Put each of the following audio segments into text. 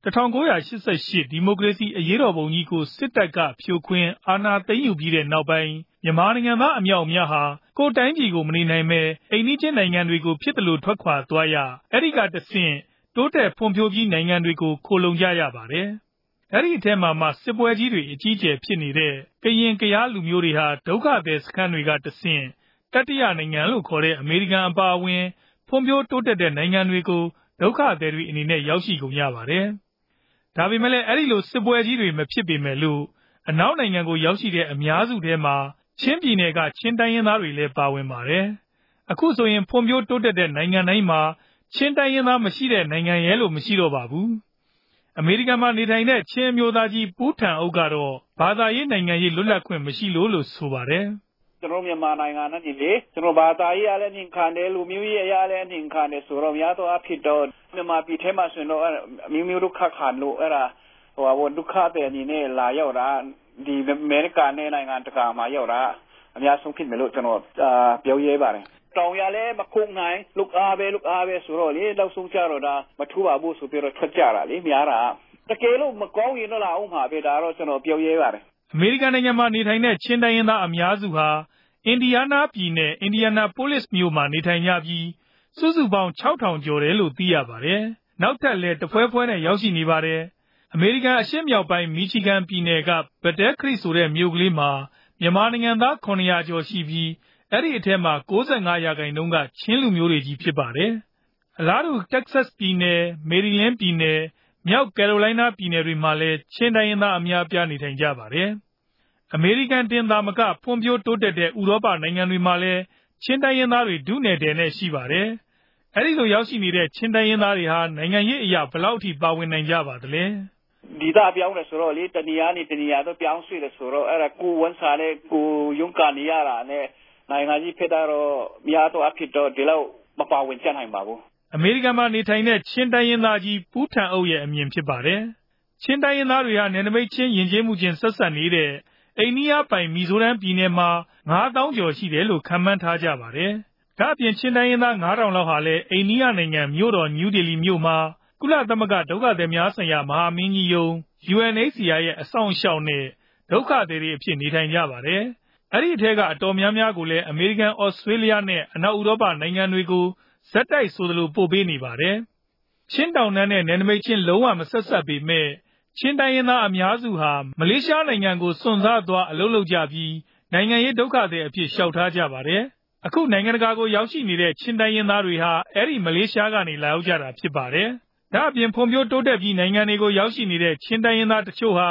1988ဒီမိုကရေစီအရေးတော်ပုံကြီးကိုစစ်တပ်ကဖြိုခွင်းအာဏာသိမ်းယူပြီးတဲ့နောက်ပိုင်းမြန်မာနိုင်ငံသားအမြောက်အများဟာကိုယ်တိုင်းပြည်ကိုမနေနိုင်ပဲအိမ်နီးချင်းနိုင်ငံတွေကိုဖြစ်သလိုထွက်ခွာသွားရအဲ့ဒီကတဆင့်တိုးတက်ဖွံ့ဖြိုးပြီးနိုင်ငံတွေကိုခိုလုံကြရပါတယ်။အဲ့ဒီအထက်မှာစစ်ပွဲကြီးတွေအကြီးအကျယ်ဖြစ်နေတဲ့ကရင်ကယားလူမျိုးတွေဟာဒုက္ခသည်စခန်းတွေကတဆင့်တတိယနိုင်ငံလို့ခေါ်တဲ့အမေရိကန်အပါအဝင်ဖွံ့ဖြိုးတိုးတက်တဲ့နိုင်ငံတွေကိုဒုက္ခသည်တွေအနေနဲ့ရောက်ရှိကုန်ကြပါတယ်။ဒါပေမဲ့လည်းအဲ့ဒီလိုစစ်ပွဲကြီးတွေမဖြစ်ပေမဲ့လို့အနောက်နိုင်ငံကိုရောက်ရှိတဲ့အများစုထဲမှာချင်းပြည်နယ်ကချင်းတိုင်းရင်းသားတွေလည်းပါဝင်ပါတယ်။အခုဆိုရင်ဖွံ့ဖြိုးတိုးတက်တဲ့နိုင်ငံတိုင်းမှာချင်းတိုင်းရင်းသားမရှိတဲ့နိုင်ငံရဲလို့မရှိတော့ပါဘူး။အမေရိကန်မှာနေထိုင်တဲ့ချင်းမျိုးသားကြီးပူးထန်အုပ်ကတော့ဘာသာရေးနိုင်ငံရေးလွတ်လပ်ခွင့်မရှိလို့ဆိုပါတယ်။ကျွန်တော်မြန်မာနိုင်ငံနဲ့ဒီလေကျွန်တော်ဘာသာရေးအလည်းနှင်ခံတယ်လူမျိုးရေးအလည်းနှင်ခံတယ်ဆိုတော့များတော့အဖြစ်တော့မြန်မာပြည်ထဲမှာဆိုတော့မျိုးဒုက္ခခံလို့အဲ့ဒါဒုက္ခတဲ့အနေနဲ့လာရောက်တာဒီအမေရိကန်နဲ့နိုင်ငံတကာမှာရောက်တာအများဆုံးဖြစ်မယ်လို့ကျွန်တော်ပြောရဲပါတယ်တောင်ရလဲမခုံနိုင်လုကအားပဲဆိုတော့လေလောက်ဆုံးကြတော့ဒါမထူပါဘူးဆိုပြီးတော့ထွက်ကြတာလေများတာတကယ်လို့မကောင်းရင်တော့လာအောင်ပါပဲဒါတော့ကျွန်တော်ပြောရဲပါတယ်အမေရိကန်နိုင်ငံမှာနေထိုင်တဲ့ချင်းတိုင်းရင်းသားအများစုဟာအင်ဒီယားနားပြည်နယ်အင်ဒီယာနာပိုလစ်မြို့မှာနေထိုင်ကြပြီးစုစုပေါင်း6000ကျော်တယ်လို့သိရပါတယ်နောက်ထပ်လည်းတဖွဲဖွဲနဲ့ရောက်ရှိနေပါတယ်အမေရိကန်အရှေ့မြောက်ပိုင်းမီချီဂန်ပြည်နယ်ကဘတ်တဲခရစ်ဆိုတဲ့မြို့ကလေးမှာမြန်မာနိုင်ငံသား900ကျော်ရှိပြီးအဲ့ဒီအထက်မှာ95%ကချင်းလူမျိုးတွေကြီးဖြစ်ပါတယ်အလားတူတက္ကဆက်ပြည်နယ်မေရီလန်းပြည်နယ်မြောက်ကယ်ရိုလိုင်းနားပြည်နယ်တွေမှာလည်းချင်းတိုင်းရင်းသားအများအပြားနေထိုင်ကြပါတယ်အမေရိကန်တင်သာမကဖွံ့ဖြိုးတိုးတက်တဲ့ဥရောပနိုင်ငံတွေမှာလည်းချင်းတိုင်းရင်းသားတွေဒုနယ်တယ်နဲ့ရှိပါတယ်အဲ့ဒီလိုရောက်ရှိနေတဲ့ချင်းတိုင်းရင်းသားတွေဟာနိုင်ငံရေးအရာဘယ်လောက်အထိပါဝင်နိုင်ကြပါသလဲဒီသားပြောင်းလဲဆိုတော့လေတဏှာနဲ့တဏှာတော့ပြောင်းဆွေးတယ်ဆိုတော့အဲ့ဒါကိုဝန်စားနဲ့ကိုယုံကနေရတာနဲ့နိုင်ငံကြီးဖြစ်တော့များတော့အဖြစ်တော့ဒီလောက်မပါဝင်ကြနိုင်ပါဘူးအမေရိကန်မှာနေထိုင်တဲ့ချင်းတိုင်းရင်းသားကြီးပူးထန်အုပ်ရဲ့အမြင်ဖြစ်ပါတယ်ချင်းတိုင်းရင်းသားတွေဟာနယ်နိမိတ်ချင်းယဉ်ကျေးမှုချင်းဆက်ဆက်နေတဲ့အိန္ဒိယပိုင်မီဇိုရမ်ပြည်နယ်မှာ9000ကျော်ရှိတယ်လို့ခန့်မှန်းထားကြပါတယ်ဒါအပြင်ချင်းတိုင်းရင်းသား9000လောက်ဟာလည်းအိန္ဒိယနိုင်ငံမြို့တော်နယူးဒေလီမြို့မှာကုလသမဂ္ဂဒုက္ခသည်များဆိုင်ရာမဟာမင်းကြီးရုံး UNHCR ရဲ့အဆောင်အရှောက်နဲ့ဒုက္ခသည်တွေအဖြစ်နေထိုင်ကြပါတယ်အဲ့ဒီအထက်ကအတော်များများကိုလည်းအမေရိကန်၊ဩစတြေးလျနဲ့အနောက်ဥရောပနိုင်ငံတွေကိုဇက်တိုက်ဆိုသလိုပို့ပေးနေပါတယ်ချင်းတောင်တန်းနဲ့နယ်နိမိတ်ချင်းလုံးဝမဆက်ဆက်ပေမဲ့ချင်းတိုင်းရင်းသားအများစုဟာမလေးရှားနိုင်ငံကိုစွန့်စားသွားအလုပ်လုပ်ကြပြီးနိုင်ငံရေးဒုက္ခသည်အဖြစ်လျှောက်ထားကြပါတယ်အခုနိုင်ငံတကာကိုရောက်ရှိနေတဲ့ချင်းတိုင်းရင်းသားတွေဟာအဲ့ဒီမလေးရှားကနေလာရောက်ကြတာဖြစ်ပါတယ်ဒါအပြင်ဖွံ့ဖြိုးတိုးတက်ပြီးနိုင်ငံတွေကိုရောက်ရှိနေတဲ့ချင်းတိုင်းရင်းသားတချို့ဟာ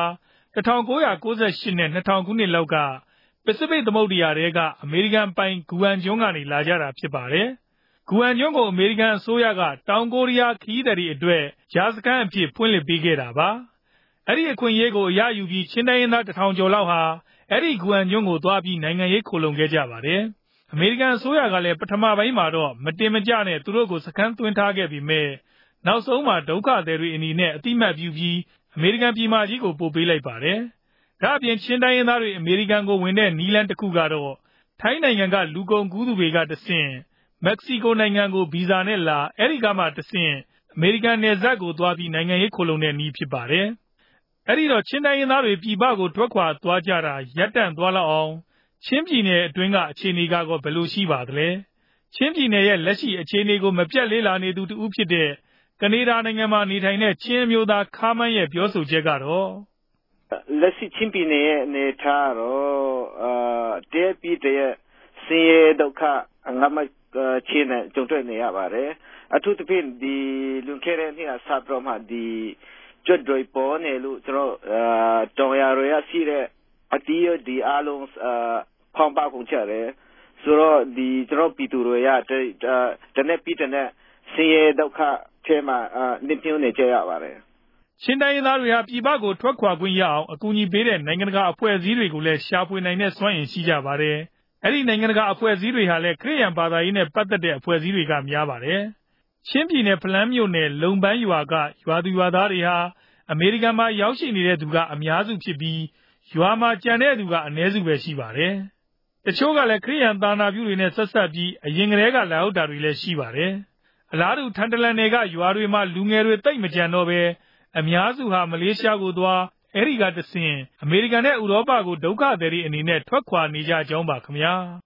1998နဲ့2000ခုနှစ်လောက်ကပစိဖိတ်သမုဒ္ဒရာထဲကအမေရိကန်ပိုင်ဂူအန်ကျွန်းကနေလာကြတာဖြစ်ပါတယ်ဂူအန်ကျွန်းကိုအမေရိကန်အစိုးရကတောင်ကိုရီးယားခရီးသည်တွေအတွက်ယာစခန်းအဖြစ်ဖွင့်လှစ်ပေးခဲ့တာပါအဲ့ဒီအခွင့်အရေးကိုအရယူပြီးချင်းတိုင်းရင်းသား1000ကျော်လောက်ဟာအဲ့ဒီဂူအန်ကျွန်းကိုသွားပြီးနိုင်ငံရေးခိုလုံခဲ့ကြပါတယ်အမေရိကန်အစိုးရကလည်းပထမပိုင်းမှာတော့မတင်မကျနဲ့သူတို့ကိုစခန်းသွင်းထားခဲ့ပြီးမဲ့နောက်ဆုံးမှာဒုက္ခသည်တွေအနေနဲ့အတိမတ်ပြုပြီးအမေရိကန်ပြည်မကြီးကိုပို့ပေးလိုက်ပါတယ်ဒါအပြင်ချင်းတိုင်းရင်းသားတွေအမေရိကန်ကိုဝင်တဲ့နီလန်တစ်ခုကတော့ထိုင်းနိုင်ငံကလူကုန်ကူးသူတွေကတဆင့်မက္ကဆီကိုနိုင်ငံကိုဗီဇာနဲ့လာအဲဒီကမှတဆင့်အမေရိကန်နယ်စပ်ကိုသွားပြီးနိုင်ငံရေးခိုလုံတဲ့နည်းဖြစ်ပါတယ်အဲ့ဒီတော့ချင်းတိုင်းရင်းသားတွေပြည်ပကိုထွက်ခွာသွားကြတာရပ်တန့်သွားလောက်အောင်ချင်းပြည်နယ်အတွင်းကအခြေအနေကဘယ်လိုရှိပါသလဲချင်းပြည်နယ်ရဲ့လက်ရှိအခြေအနေကိုမပြတ်လေးလာနေသူတူဖြစ်တဲ့ကနေဒါနိုင်ငံမှာနေထိုင်တဲ့ချင်းမျိုးသားခါမန်းရဲ့ပြောဆိုချက်ကတော့လက်ရှိချင်းပြည်နယ်ရဲ့အနေထားတော့တဲ့ပြည်တဲ့ဆင်းရဲဒုက္ခငတ်မချင်းနဲ့ကြုံတွေ့နေရပါတယ်အထူးသဖြင့်ဒီလွန်ခဲ့တဲ့နှစ်အစတော့မှဒီကျွတ်တွေပေါ်နေလို့ကျွန်တော်တော်ရရရှိတဲ့အတီးဒီအားလုံးဖောင်းပါကုန်ကြတယ်ဆိုတော့ဒီကျွန်တော်ပြည်သူတွေရတဲ့နဲ့ပြည်တဲ့ဆင်းရဲဒုက္ခထဲမှာနေပြုံးနေကြရပါတယ်ချင်းတိုင်းရင်းသားတွေဟာပြည်ပကိုထွက်ခွာခွင့်ရအောင်အကူအညီပေးတဲ့နိုင်ငံတကာအဖွဲ့အစည်းတွေကိုလည်းရှာဖွေနိုင်တဲ့စွမ်းအင်ရှိကြပါတယ်အဲ့ဒီနိုင်ငံတကာအဖွဲ့အစည်းတွေဟာလည်းခရစ်ယာန်ဘာသာရေးနဲ့ပတ်သက်တဲ့အဖွဲ့အစည်းတွေကများပါတယ်ချင်းပြည်နယ်ဖလန်းမြို့နယ်လုံပန်းရွာကရွာသူရွာသားတွေဟာအမေရိကန်မှာရောက်ရှိနေတဲ့သူကအများစုဖြစ်ပြီးရွာမှာကျန်တဲ့သူကအနည်းစုပဲရှိပါတယ်တချို့ကလည်းခရစ်ယာန်သာနာပြုတွေနဲ့ဆက်ဆက်ပြီးအရင်ကတည်းကလာရောက်တာတွေလည်းရှိပါတယ်အလားတူထန်တလန်နယ်ကရွာတွေမှာလူငယ်တွေတိတ်မကြံတော့ပဲအများစုဟာမလေးရှားကိုသွားအဲဒီကတဆင့်အမေရိကန်နဲ့ဥရောပကိုဒုက္ခသည်တွေအနေနဲ့ထွက်ခွာနေကြကြောင်းပါခင်ဗျာ